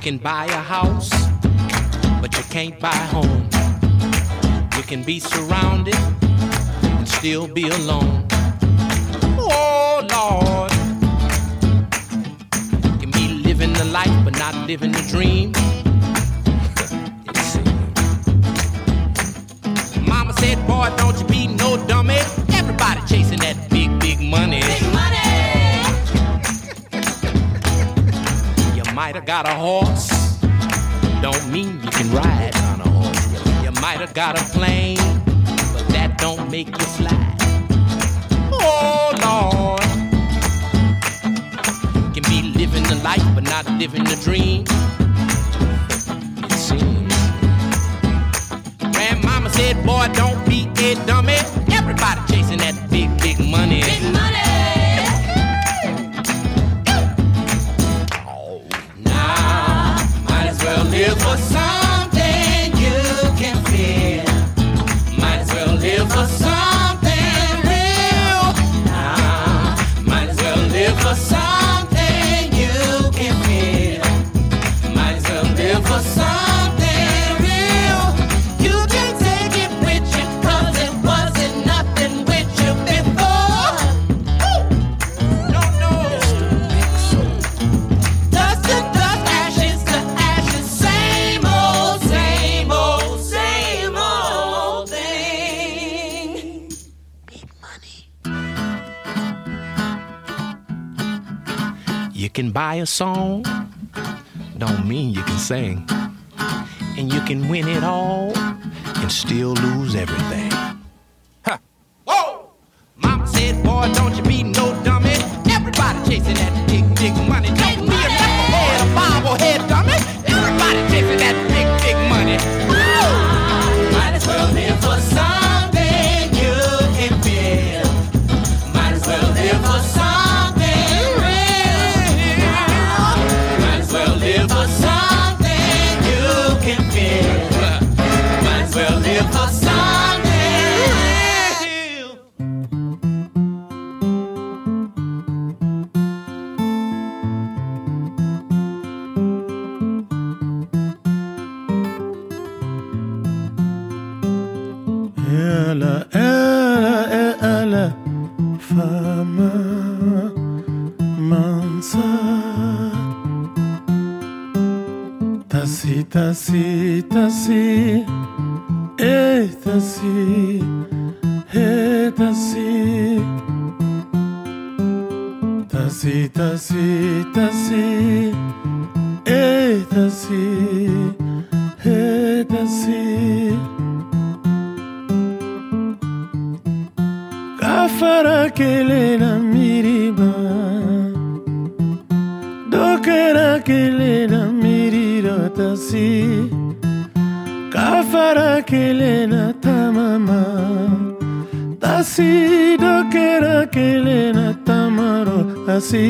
can buy a house, but you can't buy a home. You can be surrounded and still be alone. Oh, Lord. You can be living the life, but not living the dream. Mama said, boy, don't you be no dummy. Everybody chasing that big, big money. Big money! You might have got a horse. Don't mean you can ride on a horse. You might have got a plane, but that don't make you fly. Oh, Lord. You can be living the life, but not living the dream. It seems. Grandmama said, boy, don't be a dummy. Everybody chasing that big, big money. Big money. Oh, now, might as well live for something you can feel. Might as well live for something real. Now, might as well live for something you can feel. Might as well live for something. You can buy a song, don't mean you can sing. And you can win it all and still lose everything. Huh. Whoa! Mama said, boy, don't you be no dummy. Everybody chasing that big, big money. Don't be a knucklehead, a bobblehead dummy. Everybody chasing that big, big money. Woo! Might as well live for something you can feel. Might as well live for something. For something you can feel. Might as well live for something real. Ela, ela, ela, fama mansa. Tasi, tasi, tasi, tasi, tasi. Tasi, tasi, tasi, tasi, tasi. Kafara kelena miriba, dokera kelena miriba. Tasi, kafara kelena tamama. Tasi, dokera kelena tamaro. Tasi,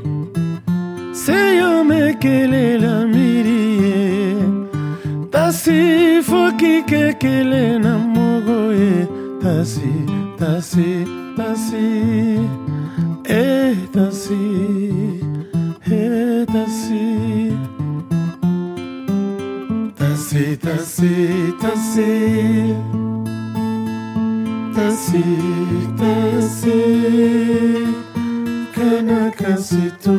seyo me kelela mirie. Tasi, foki ke kelena mogoye. Tasi, tasi, tasi, tasi, tasi. Tasi, tasi, tasi, tasi, tasi, kana kasitu.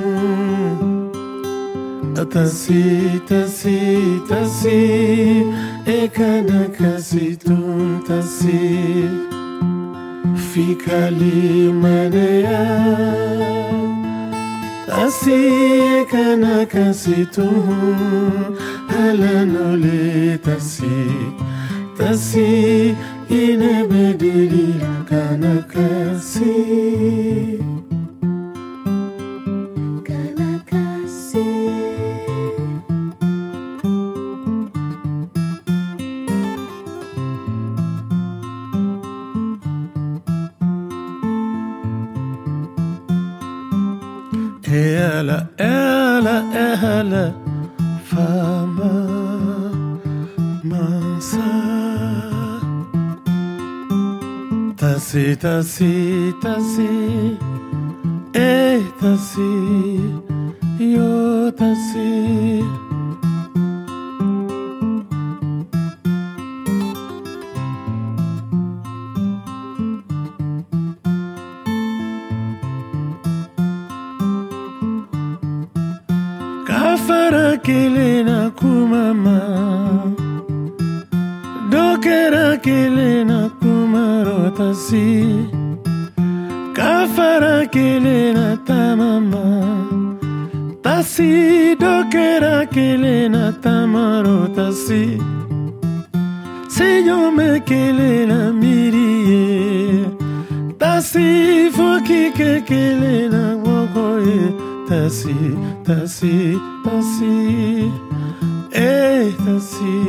Tasi, tasi, tasi, kana kasitu. Tasi, fica limanea. Tasi, kana kasitu. Alanole tasi, tasi, inebedili kanakasi. Kanakasi. Ela, ela, ela, fama mansa. Tasi, tasi, tasi, tasi, yo tasi, Kafara kelena kumama, dokera kelena kumarotasi. Kafara kelena tamama, tasi dokera kelena tamarotasi. Se yo me kelena mirie, tasi foki ke kelena wokoye, tasi, tasi, tasi, tasi,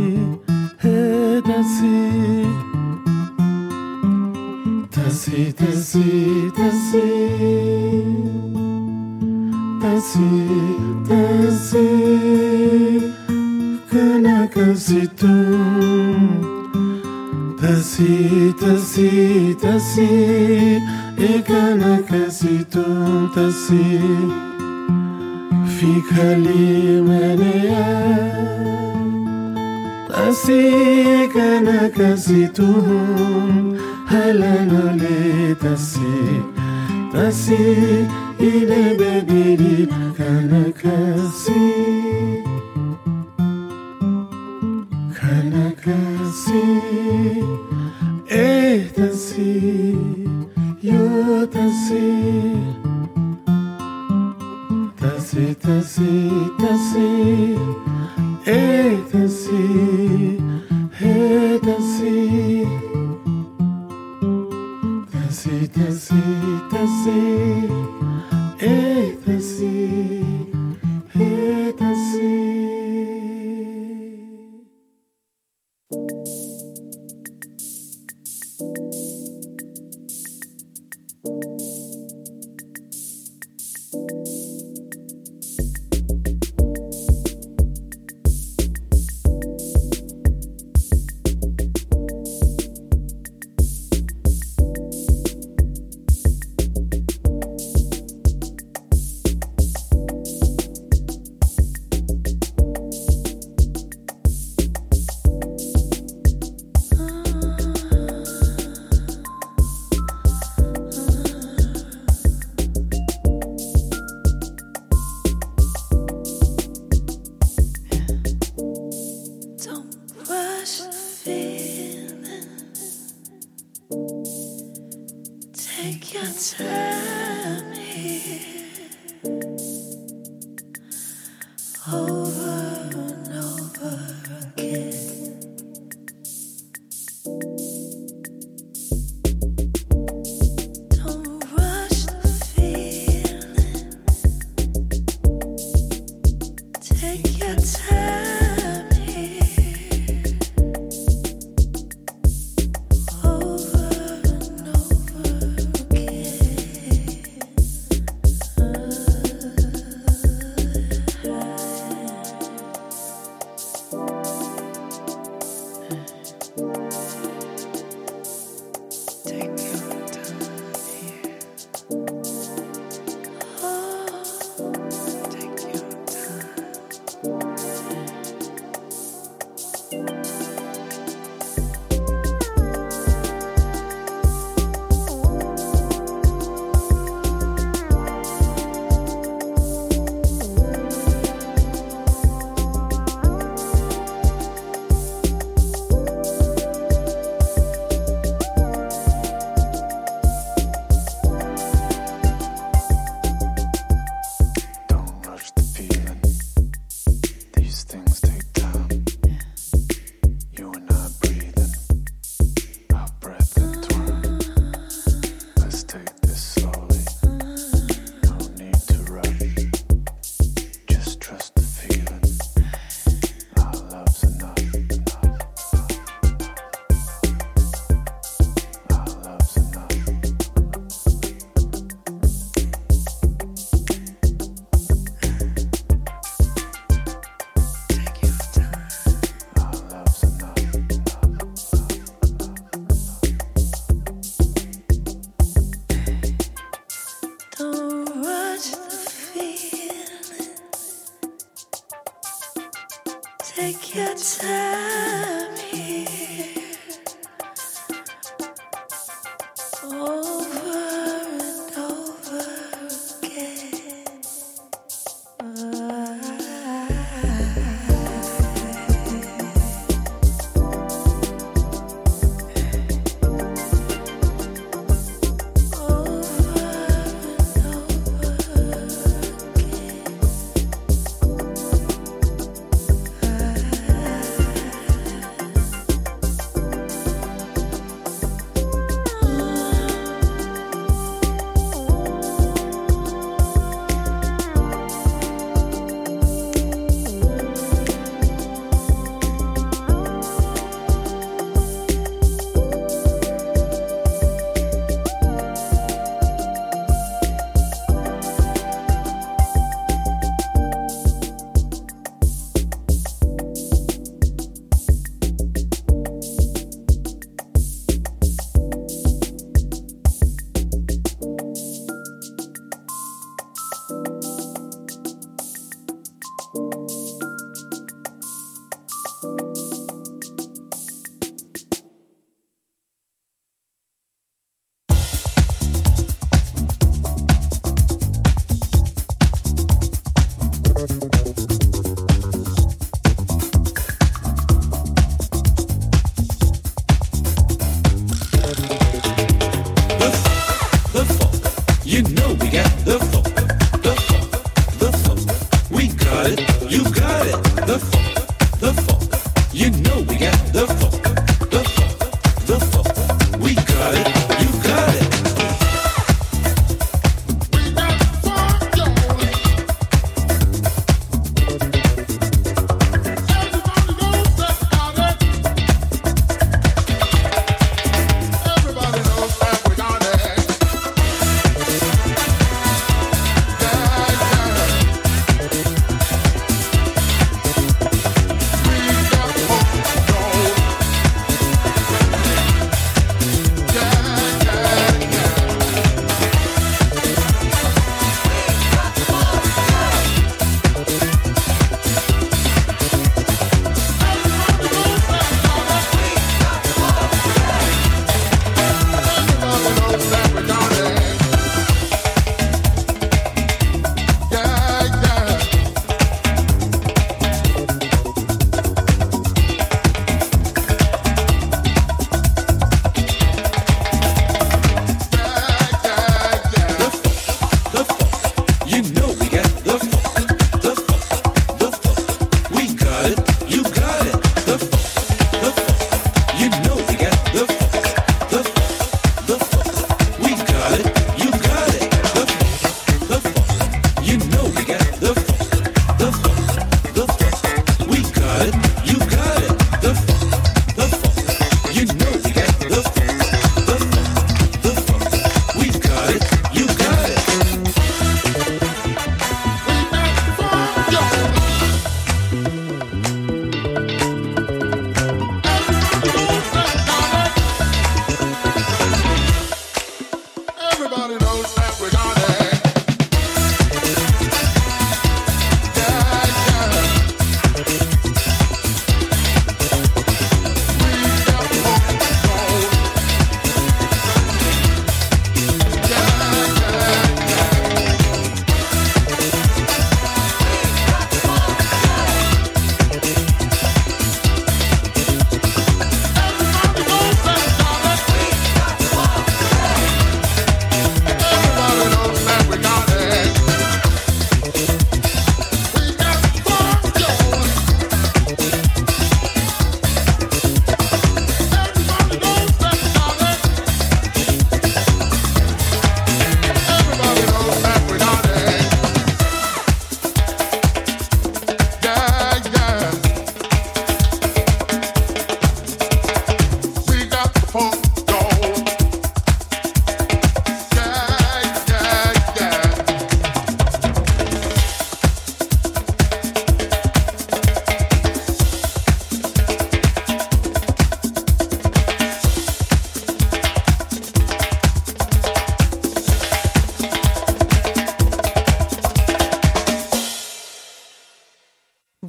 tasi, tasi, tasi, tasi, tasi, tasi, kena kasitu. Tasi, tasi, tasi, ikana kasitum tasi. Fikali menea, tasi, ikana kasitum. Halanole tasi, tasi, ide bediri kana kasi. Kana kasi, tasi, yo tasi, tasi, tasi, tasi, tasi, tasi, tasi, tasi, tasi, tasi, tasi. Take your time here, over and over again.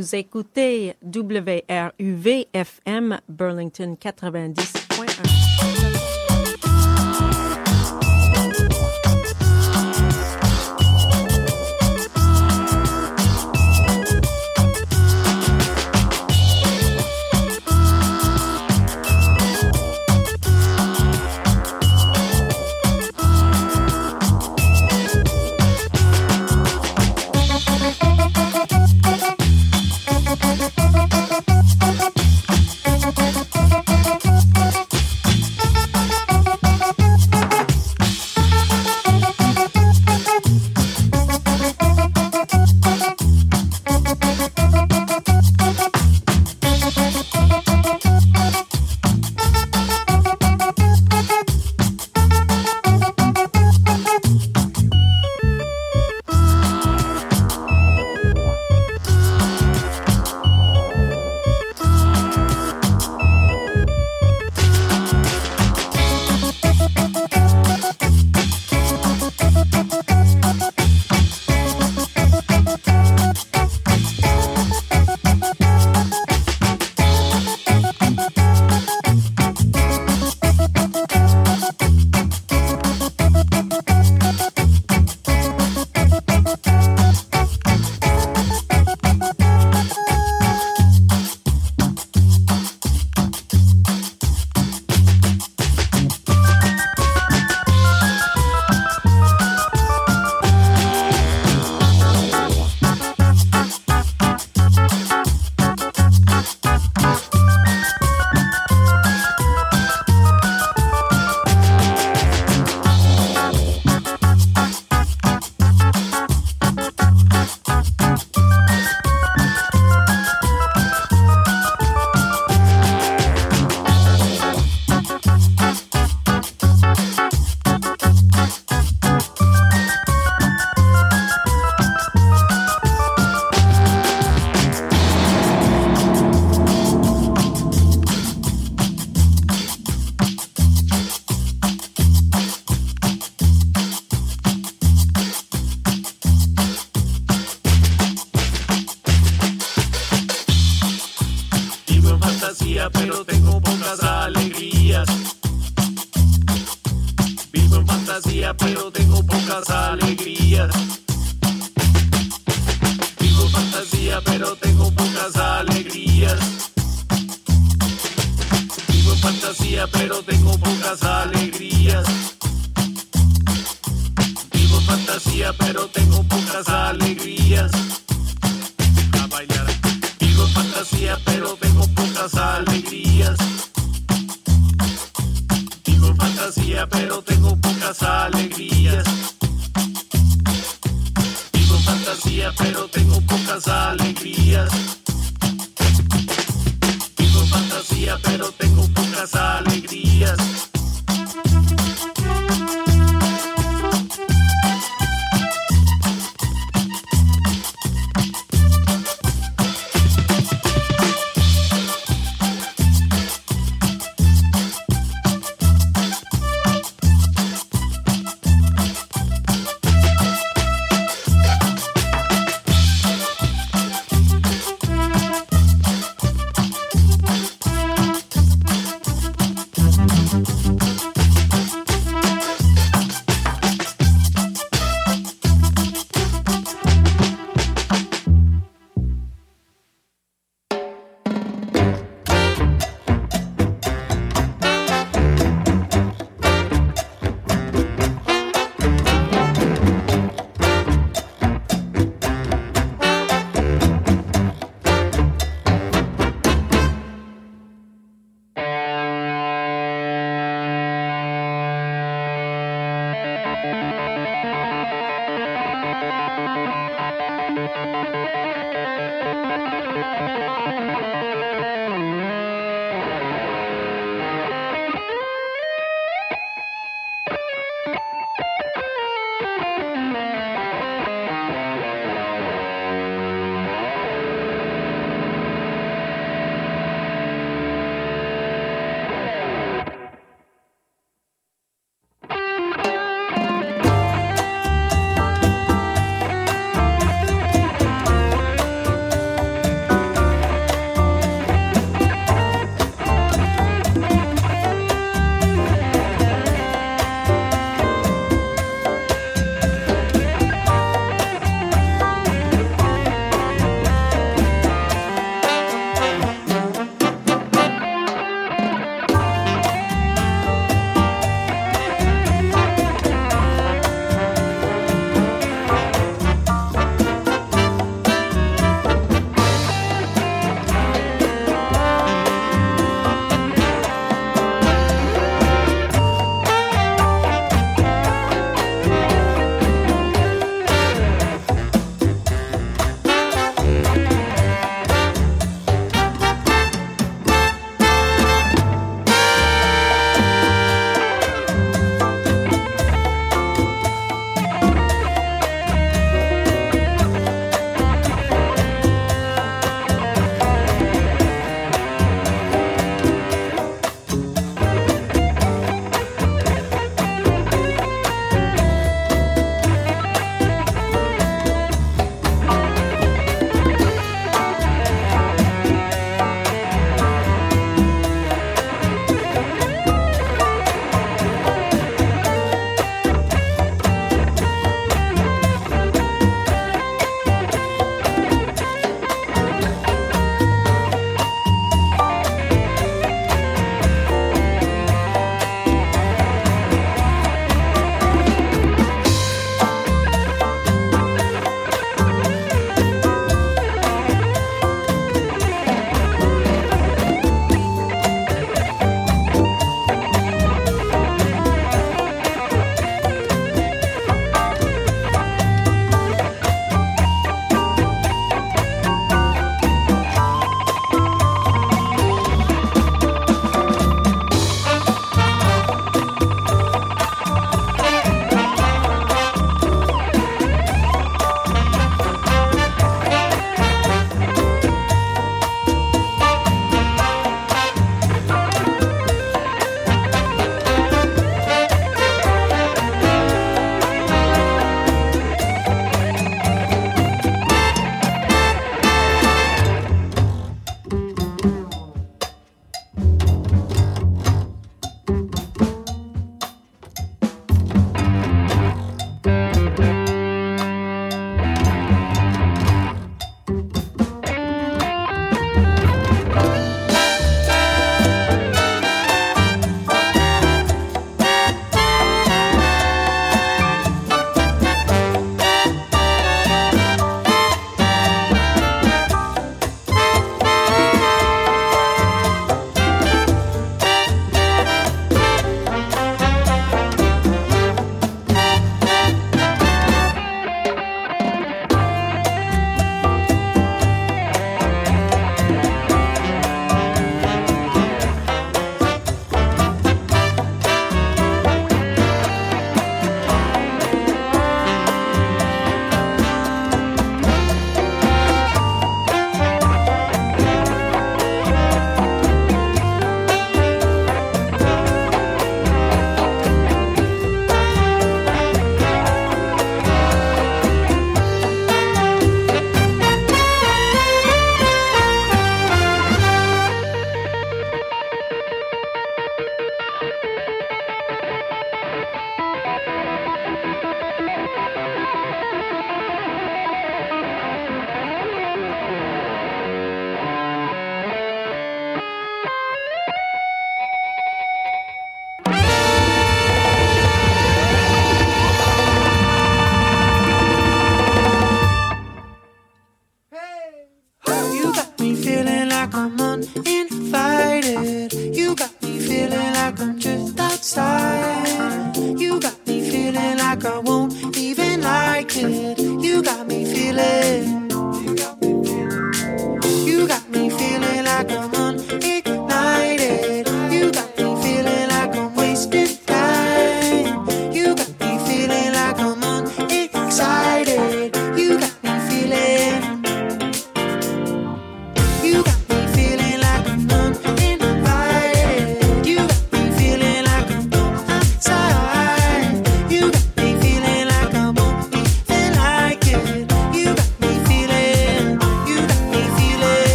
Vous écoutez WRUV-FM Burlington 90.1. Pero tengo pocas alegrías. Vivo en fantasía, pero tengo pocas alegrías. Vivo en fantasía, pero tengo pocas alegrías. Vivo en fantasía, pero tengo pocas alegrías. Vivo en fantasía, pero tengo pocas alegrías. A bailar. Vivo en fantasía, pero tengo pocas alegrías. Vivo en fantasía, pero tengo pocas alegrías. Vivo en fantasía, pero tengo pocas alegrías. Vivo en fantasía, pero tengo pocas alegrías.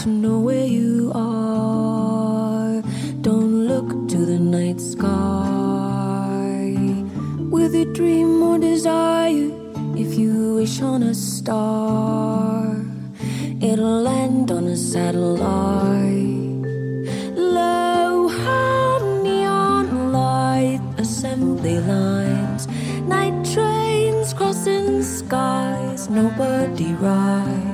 to know where you are. Don't look to the night sky with a dream or desire. If you wish on a star, it'll land on a satellite. Low, high, neon light, assembly lines, night trains crossing skies, nobody rides.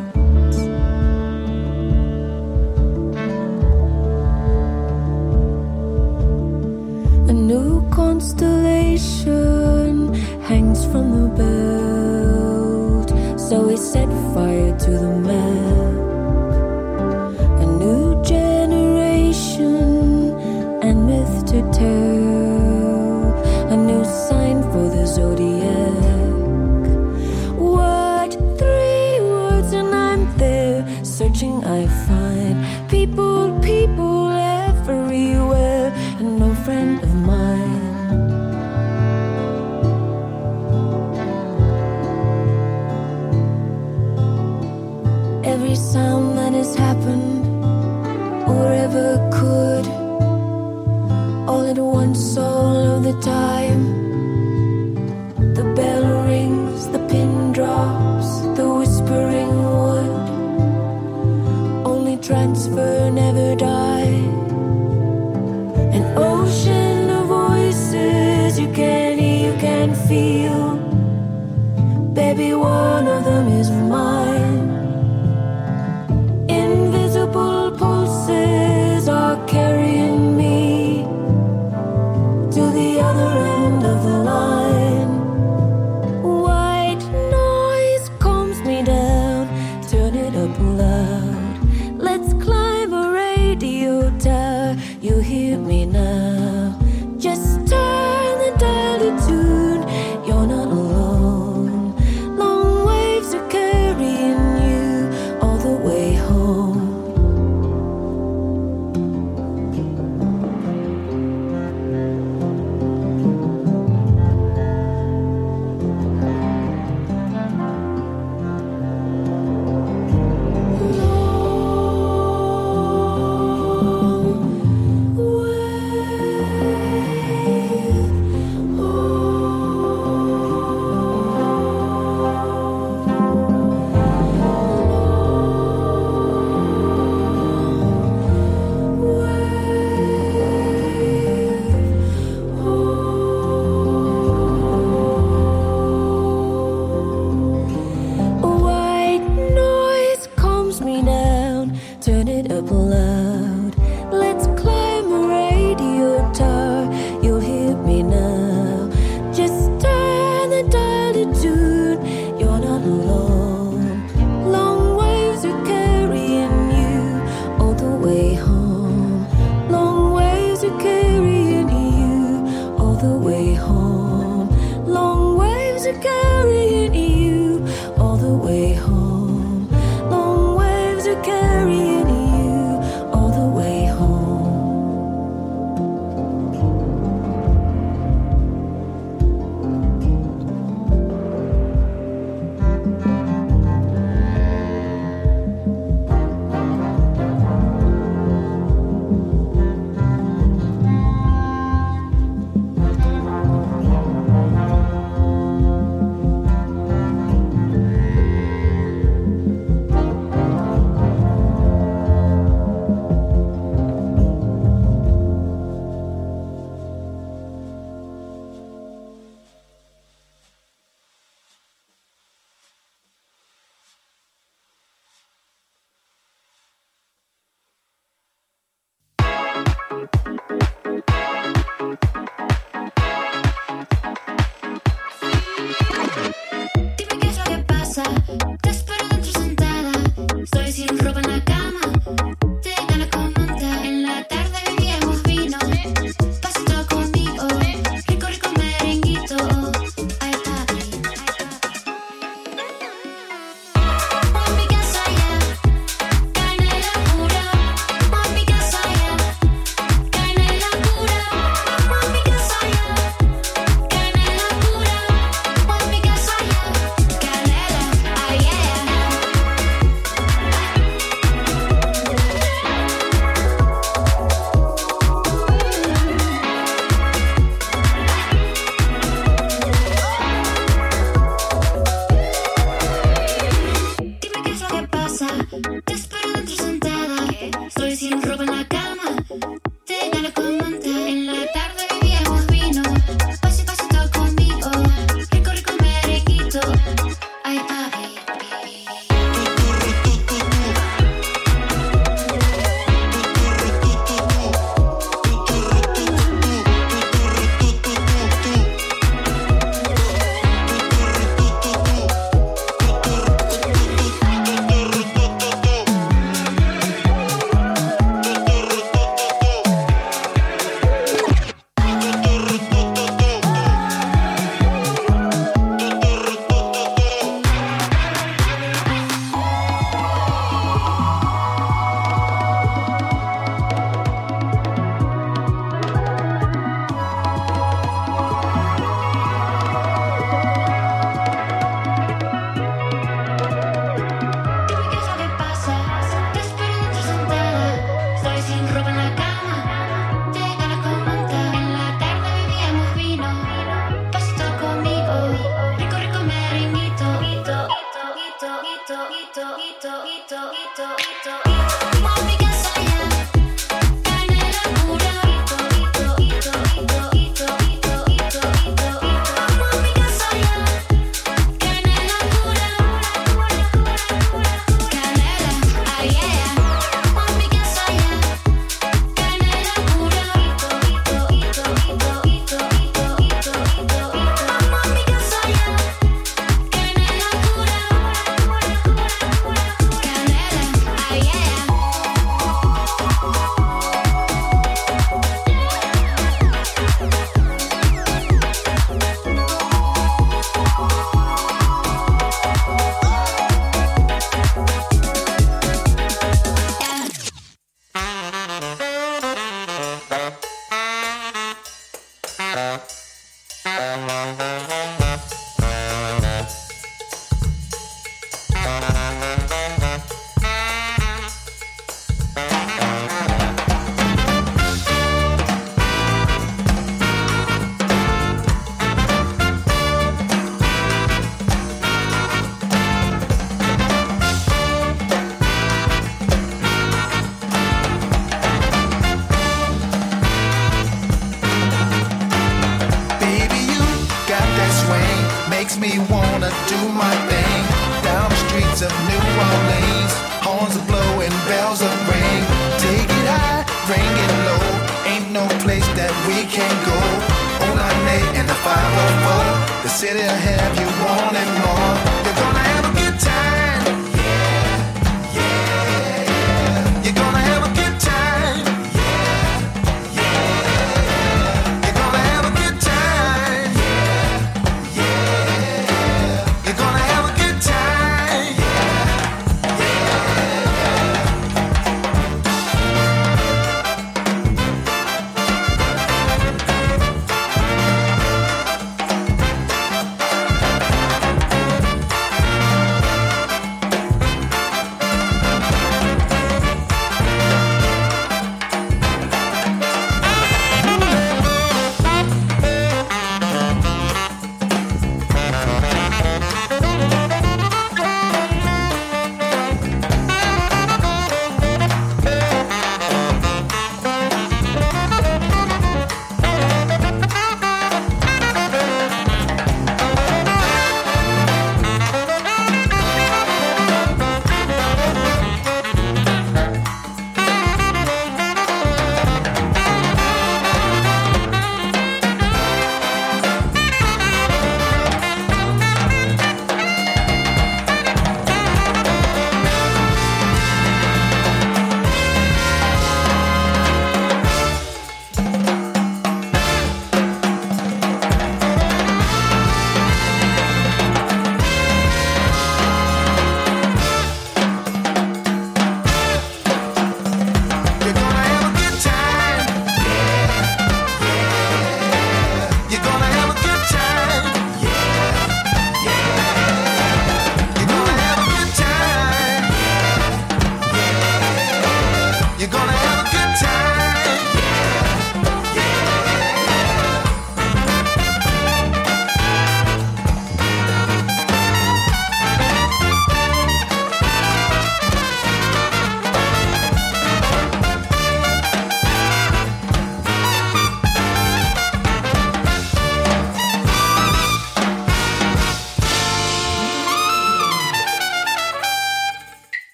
A new constellation hangs from the belt, so we set fire to the map. A new generation and myth to tell, a new sign for the zodiac. What 3 words and I'm there, searching I find people, people everywhere, and no friend of mine. Every sound that has happened or ever could, all at once, all of the time. The bell rings, the pin drops, the whispering wood. Only transfer, never die. An ocean of voices you can hear, you can feel. Baby, one of them is mine. Invisible pulses are carrying me to the other end of the line. White noise calms me down, turn it up loud. Let's climb a radio tower, you hear me now. Just turn the dial to tune, you're not alone. Long waves are carrying you all the way home. White noise calms me down, turn it up loud. Let's climb a radio tower, you'll hear me now. Just turn the dial to tune, you're not alone. Long waves are carrying you all the way home. Long waves are carrying you all the way home. Long waves are carrying you all the way home. Long waves are carrying you all the way home. Dime qué es lo que pasa, te espero dentro sentada. Estoy sin ropa en la cama, te gana como monta. En la tarde bebíamos vino, pasito conmigo. Rico, rico merenguito. Ay, papi, a mi casa ya, canela pura. A mi casa ya, canela pura. A mi casa ya, canela pura. A mi casa ya, canela, ay, yeah. te espero dentro sentada. Estoy sin ropa en la cama, te gana con manta. En la tarde bebíamos vino, paso y pasito conmigo. Rico, rico merenguito. Ay, ay. Makes me wanna do my thing. Down the streets of New Orleans, horns are blowing, bells are ring. Take it high, bring it low. Ain't no place that we can't go. 098 and the 504. The city will have you wanting more. You're gonna have a good time. Yeah, yeah. You're gonna have a good time. Yeah, yeah. You're gonna have a good time. Yeah, yeah. You're gonna have a good time. Yeah, yeah.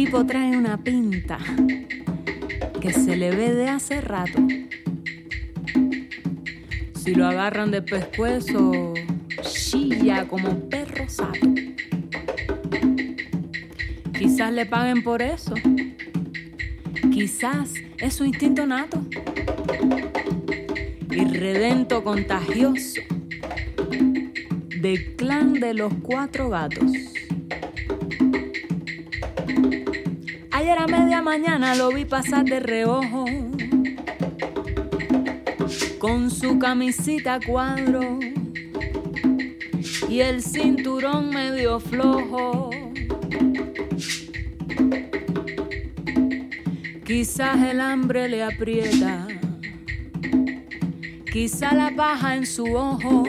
tipo trae una pinta que se le ve de hace rato. Si lo agarran de pescuezo, chilla como perro sato. Quizás le paguen por eso. Quizás es su instinto nato. Irredento contagioso del clan de los 4 gatos. Ayer a media mañana lo vi pasar de reojo con su camisita a cuadro y el cinturón medio flojo. Quizás el hambre le aprieta, quizá la paja en su ojo.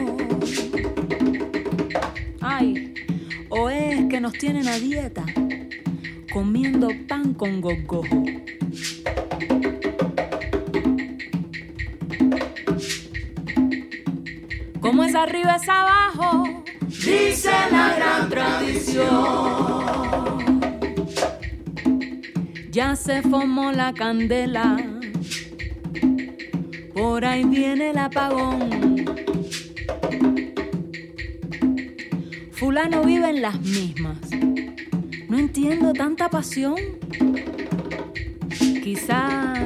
Ay, o es que nos tienen a dieta comiendo pan con gogojo. Como es arriba es abajo, dice la gran tradición. Ya se formó la candela, por ahí viene el apagón. Fulano vive en las mismas. No entiendo tanta pasión. Quizás